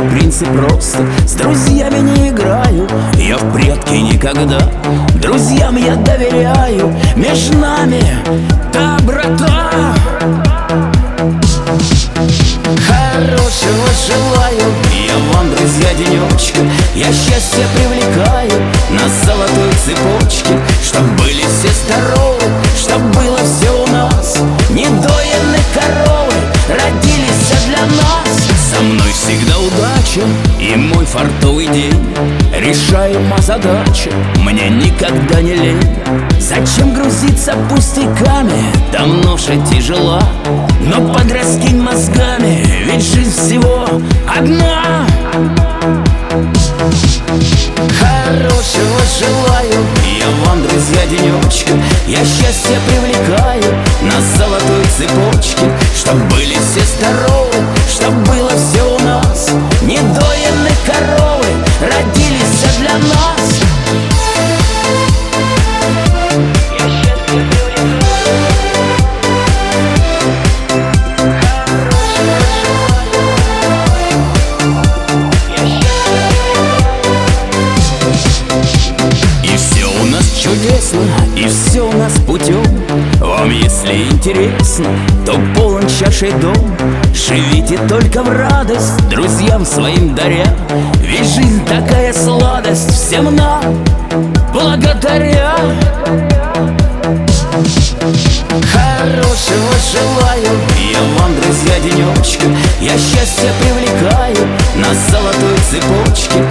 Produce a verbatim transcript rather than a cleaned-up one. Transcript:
я принцип просто. С друзьями не играю, я в прятки никогда. Друзьям я доверяю, между нами доброта. Хорошего желаю я вам, друзья, денечка. Я счастье привлекаю на золотой цепочке. Чтоб были все здоровы, чтоб было все у нас. Недоенные коровы родились для нас. Со мной всегда удача и мой фартовый день. Решаема задача, мне никогда не лень. Зачем грузиться пустяками, там ноша тяжела. Но подраскинь мозгами, ведь жизнь всего одна. Хорошего желаю я вам, друзья, денечка. Я счастье привлекаю на золотой цепочке. Чтоб были все здоровы, чтоб было все у нас. Недоенные коровы родились для нас. Чудесно, и все у нас путем. Вам, если интересно, то полон чашей дом. Живите только в радость, друзьям своим даря. Ведь жизнь такая сладость, всем нам благодаря. Хорошего желаю я вам, друзья, денечка. Я счастье привлекаю на золотой цепочке.